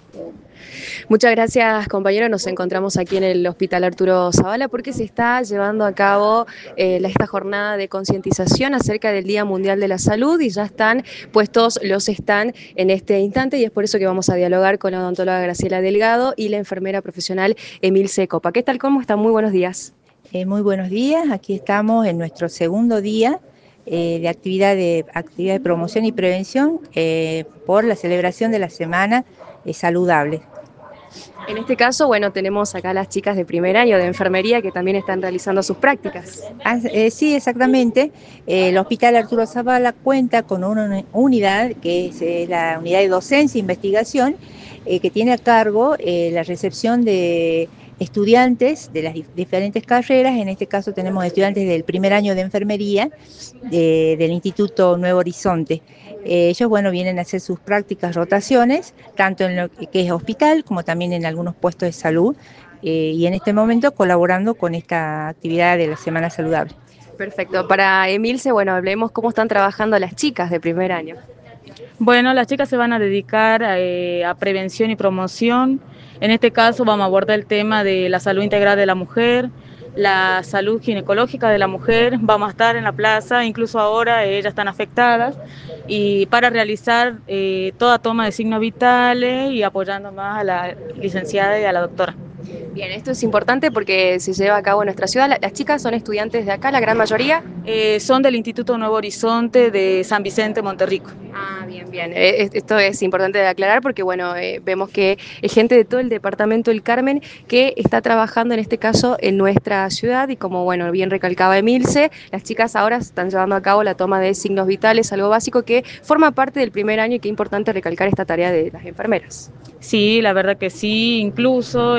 Muchas gracias, compañero. Nos encontramos aquí en el Hospital Arturo Zavala porque se está llevando a cabo esta jornada de concientización acerca del Día Mundial de la Salud y ya están puestos los stand en este instante y es por eso que vamos a dialogar con la odontóloga Graciela Delgado y la enfermera profesional Emilce Copa. ¿Qué tal? ¿Cómo están? Muy buenos días. Muy buenos días, aquí estamos en nuestro segundo día de actividad de promoción y prevención por la celebración de la Semana Saludable. En este caso, bueno, tenemos acá las chicas de primer año de enfermería que también están realizando sus prácticas. Sí, exactamente. El Hospital Arturo Zavala cuenta con una unidad que es la unidad de docencia e investigación que tiene a cargo la recepción de estudiantes de las diferentes carreras. En este caso tenemos estudiantes del primer año de enfermería del Instituto Nuevo Horizonte. Ellos, bueno, vienen a hacer sus prácticas, rotaciones, tanto en lo que es hospital como también en algunos puestos de salud, y en este momento colaborando con esta actividad de la Semana Saludable. Perfecto. Para Emilce, bueno, hablemos cómo están trabajando las chicas de primer año. Bueno, las chicas se van a dedicar a prevención y promoción. En este caso vamos a abordar el tema de la salud integral de la mujer, la salud ginecológica de la mujer. Vamos a estar en la plaza, incluso ahora ellas están afectadas, y para realizar toda toma de signos vitales y apoyando más a la licenciada y a la doctora. Bien, esto es importante porque se lleva a cabo en nuestra ciudad. Las chicas son estudiantes de acá, la gran mayoría. Son del Instituto Nuevo Horizonte de San Vicente, Monterrico. Ah, bien, bien. Esto es importante de aclarar porque, bueno, vemos que es gente de todo el departamento del Carmen que está trabajando en este caso en nuestra ciudad y como, bueno, bien recalcaba Emilce, las chicas ahora están llevando a cabo la toma de signos vitales, algo básico que forma parte del primer año y que es importante recalcar esta tarea de las enfermeras. Sí, la verdad que sí, incluso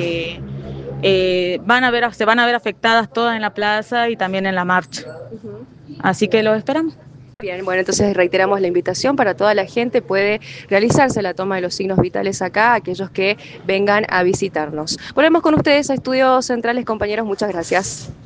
se van a ver afectadas todas en la plaza y también en la marcha. Así que los esperamos. Bien, bueno, entonces reiteramos la invitación para toda la gente, puede realizarse la toma de los signos vitales acá, aquellos que vengan a visitarnos. Volvemos con ustedes a Estudios Centrales, compañeros, muchas gracias.